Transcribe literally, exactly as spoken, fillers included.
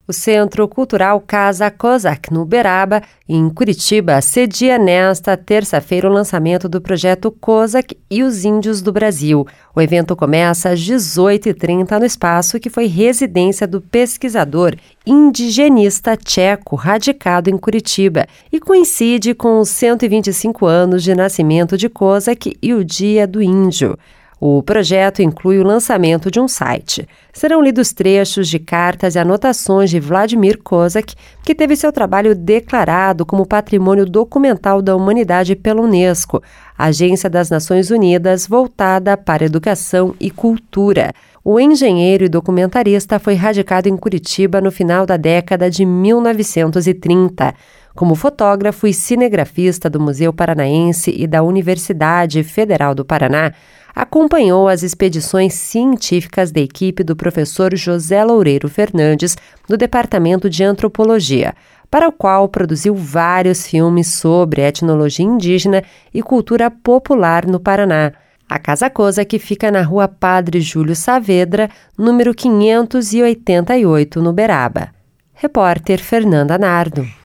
O Centro Cultural Casa Kozak, no Uberaba, em Curitiba, cedia nesta terça-feira o lançamento do projeto Kozak e os Índios do Brasil. O evento começa às dezoito e trinta no espaço que foi residência do pesquisador indigenista tcheco radicado em Curitiba e coincide com os cento e vinte e cinco anos de nascimento de Kozak e o Dia do Índio. O projeto inclui o lançamento de um site. Serão lidos trechos de cartas e anotações de Vladimir Kozak, que teve seu trabalho declarado como Patrimônio Documental da Humanidade pela Unesco, Agência das Nações Unidas voltada para educação e cultura. O engenheiro e documentarista foi radicado em Curitiba no final da década de mil novecentos e trinta. Como fotógrafo e cinegrafista do Museu Paranaense e da Universidade Federal do Paraná, acompanhou as expedições científicas da equipe do professor José Loureiro Fernandes, do Departamento de Antropologia, para o qual produziu vários filmes sobre etnologia indígena e cultura popular no Paraná. A Casa Kozak fica na Rua Padre Júlio Saavedra, número quinhentos e oitenta e oito, no Uberaba. Repórter Fernanda Nardo.